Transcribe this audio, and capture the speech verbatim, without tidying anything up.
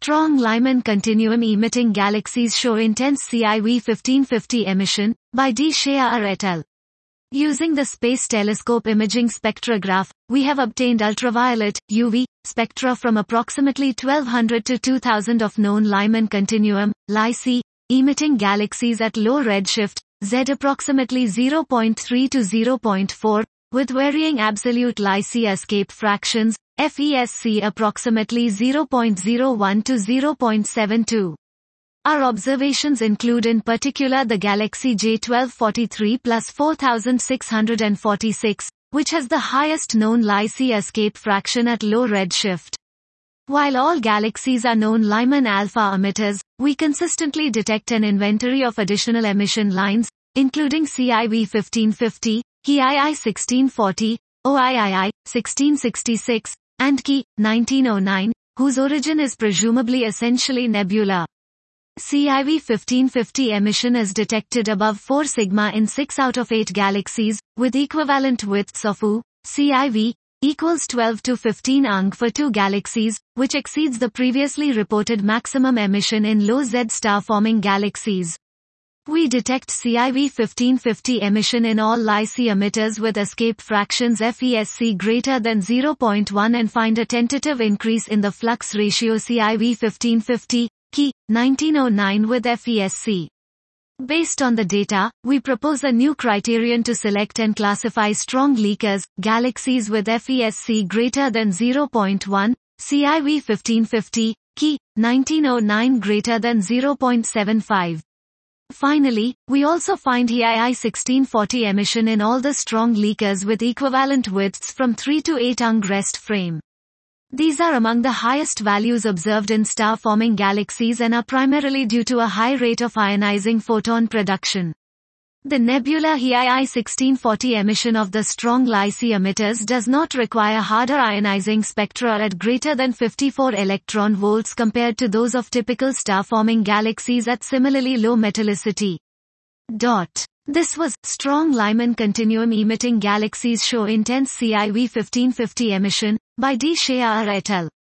Strong Lyman continuum emitting galaxies show intense C I V fifteen fifty emission, by D. Shear et al. Using the Space Telescope Imaging Spectrograph, we have obtained ultraviolet, U V, spectra from approximately twelve hundred to two thousand of known Lyman continuum, L I C, emitting galaxies at low redshift, Z approximately zero point three to zero point four, with varying absolute L I C escape fractions, F E S C approximately zero point zero one to zero point seven two. Our observations include in particular the galaxy J twelve forty-three plus four thousand six hundred forty-six, which has the highest known L I C escape fraction at low redshift. While all galaxies are known Lyman alpha emitters, we consistently detect an inventory of additional emission lines, including C I V fifteen fifty, K I I sixteen forty, O I I I, sixteen sixty-six, and K nineteen oh nine, whose origin is presumably essentially nebular. C I V fifteen fifty emission is detected above four sigma in six out of eight galaxies, with equivalent widths of U, C I V, equals twelve to fifteen A N G for two galaxies, which exceeds the previously reported maximum emission in low Z star-forming galaxies. We detect C I V fifteen fifty emission in all L I C emitters with escape fractions F E S C greater than zero point one and find a tentative increase in the flux ratio C I V fifteen fifty, K nineteen oh nine with F E S C. Based on the data, we propose a new criterion to select and classify strong leakers, galaxies with F E S C greater than zero point one, C I V fifteen fifty, K nineteen oh nine greater than zero point seven five. Finally, we also find K I I sixteen forty emission in all the strong leakers with equivalent widths from three to eight A N G rest frame. These are among the highest values observed in star-forming galaxies and are primarily due to a high rate of ionizing photon production. The nebular K I I sixteen forty emission of the strong L I C emitters does not require harder ionizing spectra at greater than fifty-four electron volts compared to those of typical star-forming galaxies at similarly low metallicity. Dot. This was Strong Lyman continuum emitting galaxies show intense C I V fifteen fifty emission, by D. Shear et al.